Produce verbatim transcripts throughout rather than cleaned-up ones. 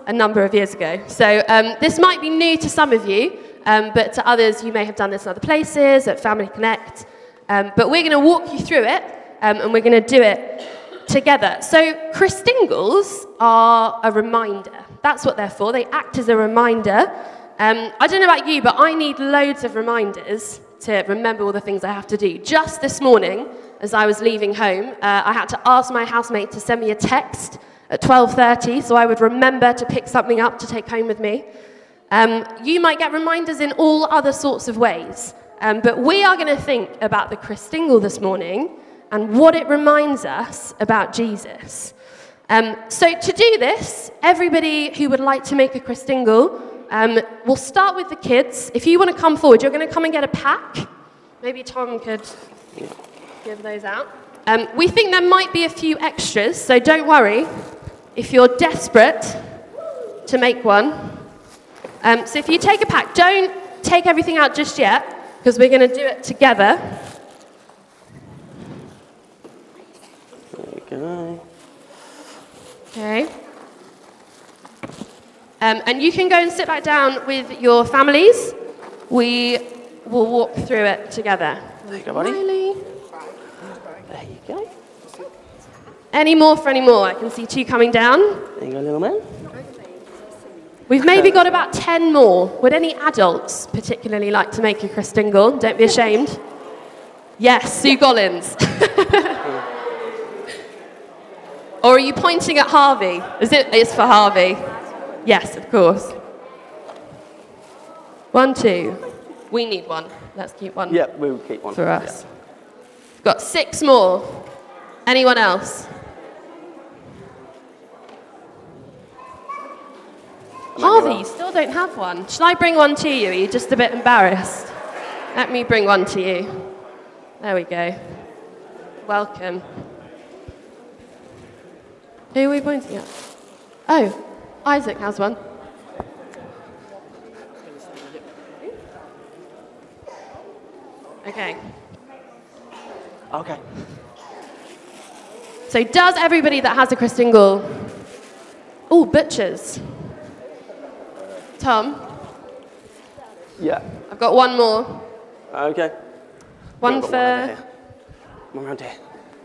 a number of years ago. So um, this might be new to some of you, um, but to others, you may have done this in other places, at Family Connect. Um, but we're going to walk you through it, um, and we're going to do it together. So Christingles are a reminder. That's what they're for. They act as a reminder. Um, I don't know about you, but I need loads of reminders to remember all the things I have to do. Just this morning, as I was leaving home, uh, I had to ask my housemate to send me a text at twelve thirty, so I would remember to pick something up to take home with me. Um, you might get reminders in all other sorts of ways, um, but we are going to think about the Christingle this morning and what it reminds us about Jesus. Um, so to do this, everybody who would like to make a Christingle, um, we'll start with the kids. If you want to come forward, you're going to come and get a pack. Maybe Tom could give those out. Um, we think there might be a few extras, so don't worry if you're desperate to make one. Um, so if you take a pack, don't take everything out just yet, because we're going to do it together. There we go. Okay. Um, and you can go and sit back down with your families. We will walk through it together. There you go, buddy. Miley. There you go. Any more for any more? I can see two coming down. There you go, little man. We've maybe got about ten more. Would any adults particularly like to make a Christingle? Don't be ashamed. Yes, Sue Gollins. Or are you pointing at Harvey? Is it? It's for Harvey. Yes, of course. One, two. We need one. Let's keep one. Yeah, we'll keep one. For us. Yeah. We've got six more. Anyone else? Harvey, you still don't have one. Shall I bring one to you? Are you just a bit embarrassed? Let me bring one to you. There we go. Welcome. Who are we pointing at? Oh, Isaac has one. Okay. Okay. So does everybody that has a Christingle... Oh, butchers. Tom? Yeah. I've got one more. Okay. One Got for... One, over here. One around here.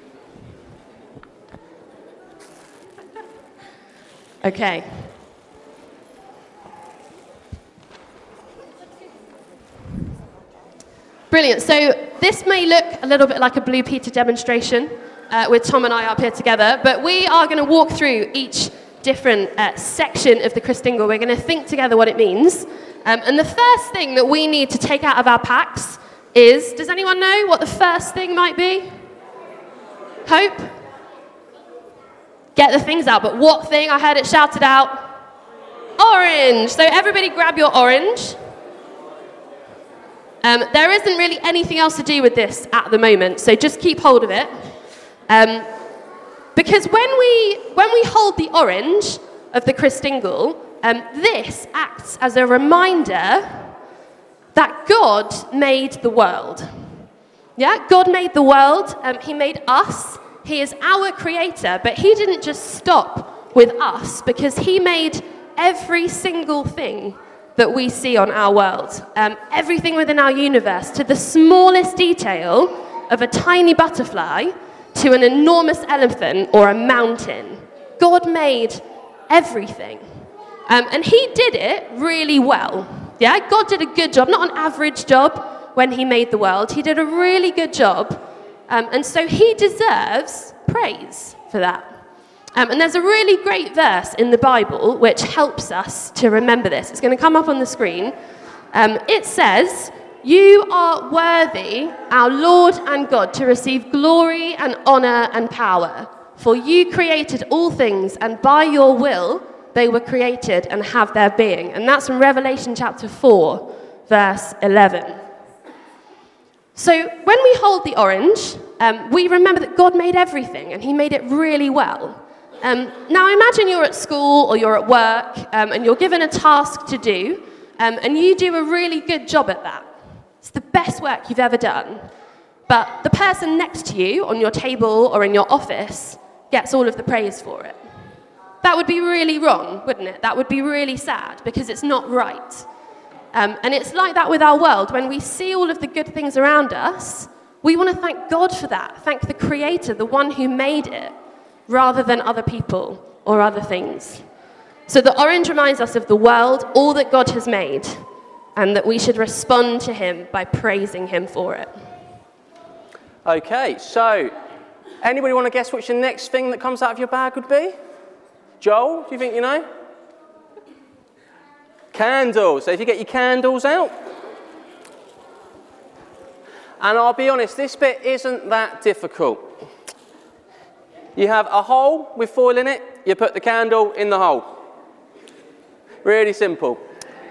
Okay. Brilliant. So this may look a little bit like a Blue Peter demonstration uh, with Tom and I up here together, but we are going to walk through each different uh, section of the Christingle. We're going to think together what it means. Um, and the first thing that we need to take out of our packs is, does anyone know what the first thing might be? Hope? Get the things out, but what thing? I heard it shouted out. Orange. So everybody grab your orange. Um, there isn't really anything else to do with this at the moment, so just keep hold of it. Um, because when we, when we hold the orange of the Christingle, um, this acts as a reminder that God made the world. Yeah, God made the world. Um, he made us. He is our creator, but he didn't just stop with us, because he made every single thing that we see on our world, um, everything within our universe, to the smallest detail of a tiny butterfly to an enormous elephant or a mountain. God made everything. Um, and he did it really well. Yeah, God did a good job, not an average job when he made the world. He did a really good job. Um, and so he deserves praise for that. Um, and there's a really great verse in the Bible which helps us to remember this. It's going to come up on the screen. Um, it says, "You are worthy, our Lord and God, to receive glory and honor and power. For you created all things, and by your will they were created and have their being." And that's from Revelation chapter four, verse eleven. So when we hold the orange, um, we remember that God made everything, and he made it really well. Um, now imagine you're at school or you're at work, um, and you're given a task to do, um, and you do a really good job at that. It's the best work you've ever done. But the person next to you on your table or in your office gets all of the praise for it. that would be really wrong, wouldn't it? That would be really sad because it's not right. Um, and it's like that with our world. When we see all of the good things around us, we want to thank God for that, thank the Creator, the one who made it, rather than other people or other things. So the orange reminds us of the world, all that God has made, and that we should respond to him by praising him for it. Okay, so anybody want to guess which the next thing that comes out of your bag would be? Joel, do you think you know? Candles. So if you get your candles out. And I'll be honest, this bit isn't that difficult. You have a hole with foil in it, you put the candle in the hole. Really simple.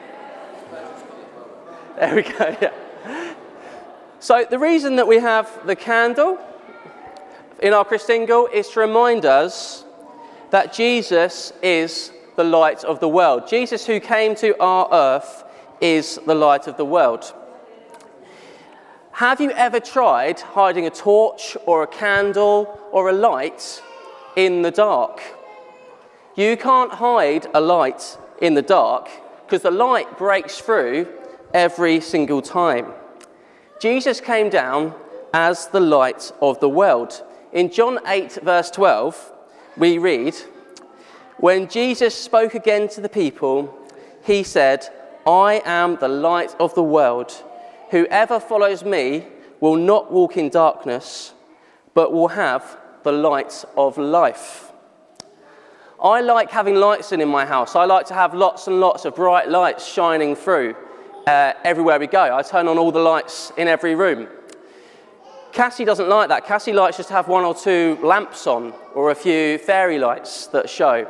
There we go, yeah. So the reason that we have the candle in our Christingle is to remind us that Jesus is the light of the world. Jesus, who came to our earth, is the light of the world. Have you ever tried hiding a torch or a candle or a light in the dark? You can't hide a light in the dark because the light breaks through every single time. Jesus came down as the light of the world. In John eight, verse twelve, we read, "When Jesus spoke again to the people, he said, 'I am the light of the world. Whoever follows me will not walk in darkness, but will have the light of life.'" I like having lights in in my house. I like to have lots and lots of bright lights shining through uh, everywhere we go. I turn on all the lights in every room. Cassie doesn't like that. Cassie likes just to have one or two lamps on, or a few fairy lights that show.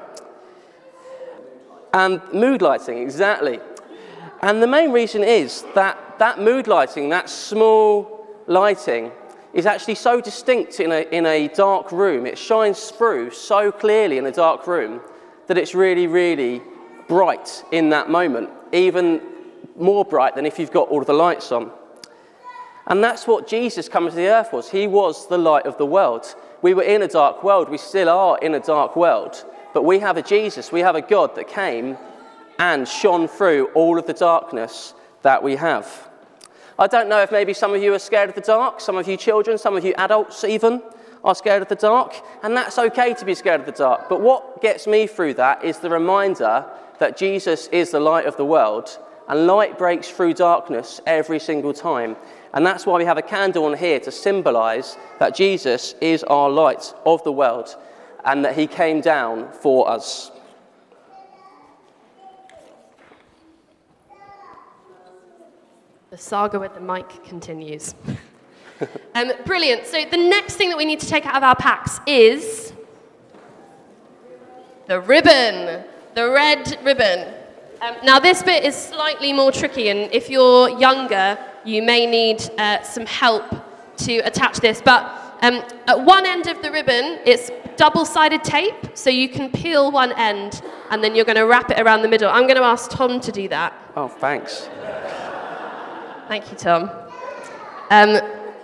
And mood lighting, exactly. And the main reason is that that mood lighting, that small lighting, is actually so distinct in a, in a dark room. It shines through so clearly in a dark room that it's really, really bright in that moment, even more bright than if you've got all of the lights on. And that's what Jesus coming to the earth was. He was the light of the world. We were in a dark world. We still are in a dark world. But we have a Jesus, we have a God that came and shone through all of the darkness that we have. I don't know if maybe some of you are scared of the dark, some of you children, some of you adults even are scared of the dark, and that's okay to be scared of the dark. But what gets me through that is the reminder that Jesus is the light of the world, and light breaks through darkness every single time. And that's why we have a candle on here to symbolise that Jesus is our light of the world, and that he came down for us. The saga with the mic continues. um, brilliant. So the next thing that we need to take out of our packs is the ribbon, the red ribbon. Um, now this bit is slightly more tricky, and if you're younger, you may need uh, some help to attach this. But um, at one end of the ribbon, it's double-sided tape, so you can peel one end, and then you're going to wrap it around the middle. I'm going to ask Tom to do that. Oh, thanks. Thank you, Tom. Um,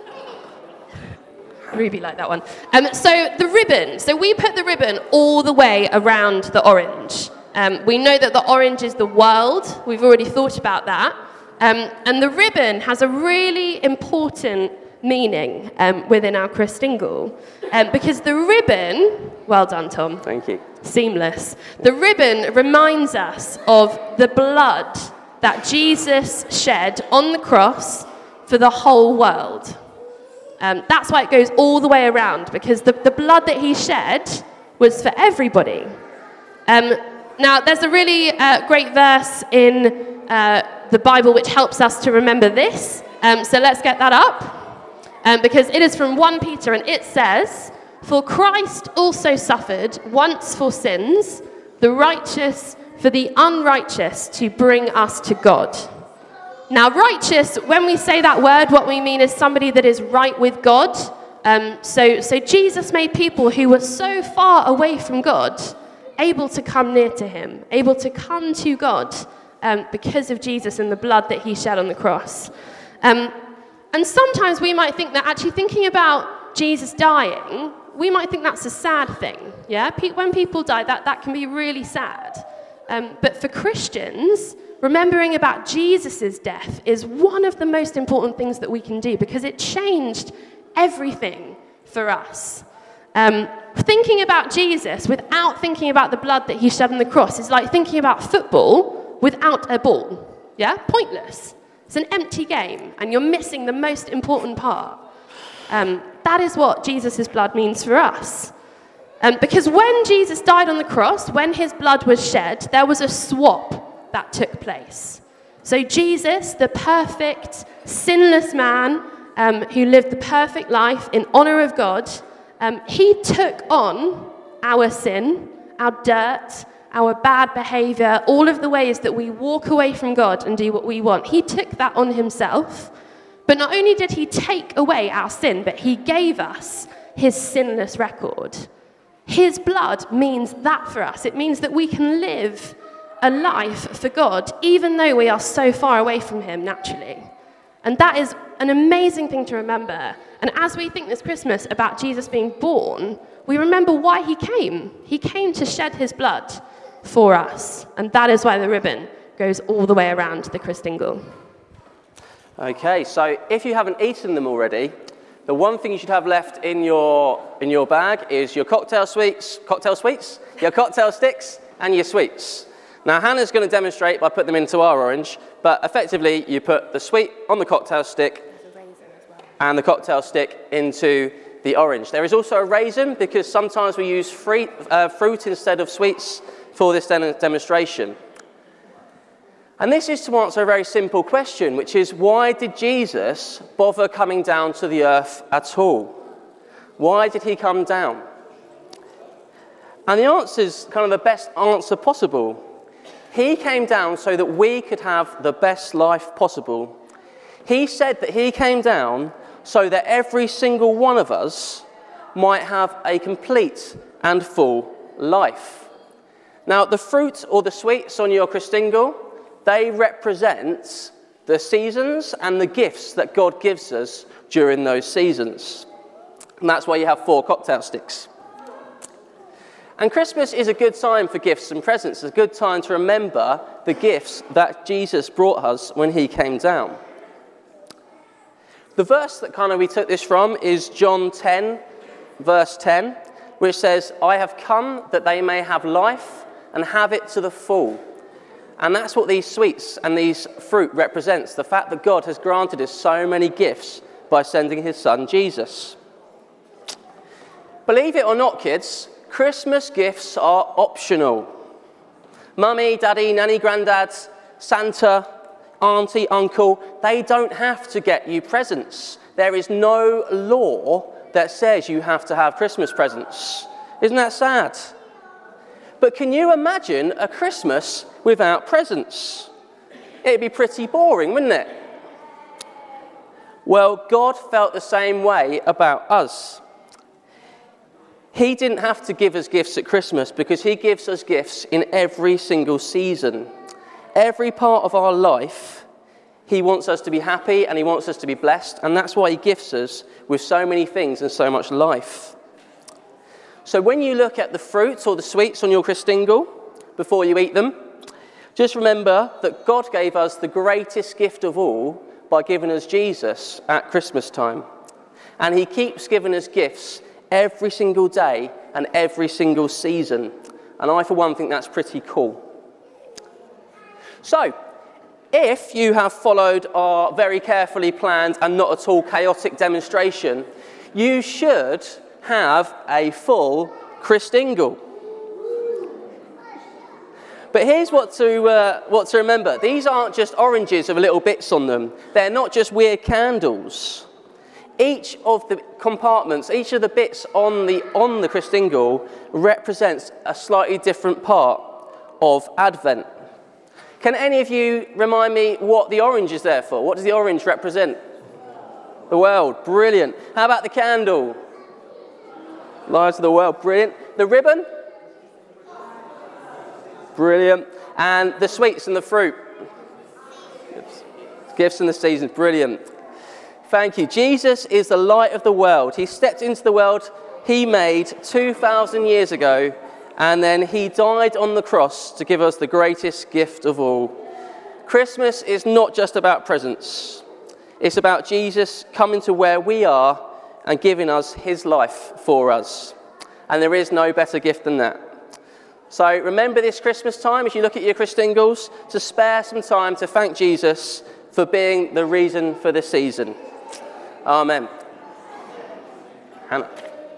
Ruby liked that one. Um, so the ribbon. So we put the ribbon all the way around the orange. Um, we know that the orange is the world. We've already thought about that. Um, and the ribbon has a really important meaning um, within our Christingle. Um, because the ribbon, well done, Tom. Thank you. Seamless. The ribbon reminds us of the blood that Jesus shed on the cross for the whole world. Um, that's why it goes all the way around, because the, the blood that he shed was for everybody. Um, now, there's a really uh, great verse in uh, the Bible which helps us to remember this. Um, so let's get that up, um, because it is from First Peter, and it says, "For Christ also suffered once for sins, the righteous for the unrighteous, to bring us to God." Now, righteous, when we say that word, what we mean is somebody that is right with God. Um, so, so Jesus made people who were so far away from God able to come near to him, able to come to God um, because of Jesus and the blood that he shed on the cross. Um, and sometimes we might think that actually thinking about Jesus dying we might think that's a sad thing, yeah? Pe- when people die, that, that can be really sad. Um, but for Christians, remembering about Jesus' death is one of the most important things that we can do because it changed everything for us. Um, thinking about Jesus without thinking about the blood that he shed on the cross is like thinking about football without a ball, yeah? Pointless. It's an empty game, and you're missing the most important part. Um, that is what Jesus' blood means for us. Um, because when Jesus died on the cross, when his blood was shed, there was a swap that took place. So Jesus, the perfect, sinless man um, who lived the perfect life in honor of God, um, he took on our sin, our dirt, our bad behavior, all of the ways that we walk away from God and do what we want. He took that on himself. But not only did he take away our sin, but he gave us his sinless record. His blood means that for us. It means that we can live a life for God, even though we are so far away from him naturally. And that is an amazing thing to remember. And as we think this Christmas about Jesus being born, we remember why he came. He came to shed his blood for us. And that is why the ribbon goes all the way around the Christingle. Okay, so if you haven't eaten them already, the one thing you should have left in your in your bag is your cocktail sweets, cocktail sweets, your cocktail sticks, and your sweets. Now, Hannah's going to demonstrate by putting them into our orange, but effectively you put the sweet on the cocktail stick and the cocktail stick into the orange. There is also a raisin because sometimes we use free, uh, fruit instead of sweets for this de- demonstration. And this is to answer a very simple question, which is, why did Jesus bother coming down to the earth at all? Why did he come down? And the answer is kind of the best answer possible. He came down so that we could have the best life possible. He said that he came down so that every single one of us might have a complete and full life. Now, the fruit or the sweets on your Christingle, they represent the seasons and the gifts that God gives us during those seasons. And that's why you have four cocktail sticks. And Christmas is a good time for gifts and presents. It's a good time to remember the gifts that Jesus brought us when he came down. The verse that kind of we took this from is John ten, verse ten, which says, "I have come that they may have life and have it to the full." And that's what these sweets and these fruit represents, the fact that God has granted us so many gifts by sending his son, Jesus. Believe it or not, kids, Christmas gifts are optional. Mummy, daddy, nanny, granddad, Santa, auntie, uncle, they don't have to get you presents. There is no law that says you have to have Christmas presents. Isn't that sad? But can you imagine a Christmas without presents? It'd be pretty boring, wouldn't it? Well, God felt the same way about us. He didn't have to give us gifts at Christmas because he gives us gifts in every single season. Every part of our life, he wants us to be happy and he wants us to be blessed, and that's why he gifts us with so many things and so much life. So when you look at the fruits or the sweets on your Christingle before you eat them, just remember that God gave us the greatest gift of all by giving us Jesus at Christmas time. And he keeps giving us gifts every single day and every single season. And I, for one, think that's pretty cool. So, if you have followed our very carefully planned and not at all chaotic demonstration, you should have a full Christingle. But here's what to, uh, what to remember. These aren't just oranges with little bits on them. They're not just weird candles. Each of the compartments, each of the bits on the, on the Christingle represents a slightly different part of Advent. Can any of you remind me what the orange is there for? What does the orange represent? The world. Brilliant. How about the candle? Lives of the world. Brilliant. The ribbon? Brilliant. And the sweets and the fruit? Gifts in the seasons. Brilliant. Thank you. Jesus is the light of the world. He stepped into the world he made two thousand years ago, and then he died on the cross to give us the greatest gift of all. Christmas is not just about presents. It's about Jesus coming to where we are and giving us his life for us. And there is no better gift than that. So remember this Christmas time, as you look at your Christingles, to spare some time to thank Jesus for being the reason for the season. Amen. Hannah.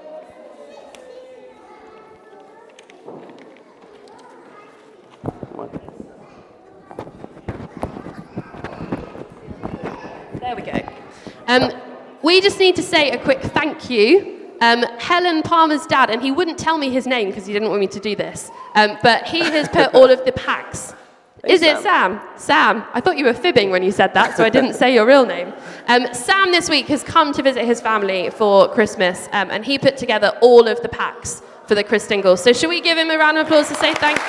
There we go. Um, we just need to say a quick thank you. Um, Helen Palmer's dad, and he wouldn't tell me his name because he didn't want me to do this, um, but he has put all of the packs. Hey, Is Sam. it Sam? Sam. I thought you were fibbing when you said that, so I didn't say your real name. Um, Sam this week has come to visit his family for Christmas, um, and he put together all of the packs for the Christingles. So should we give him a round of applause to say thank you?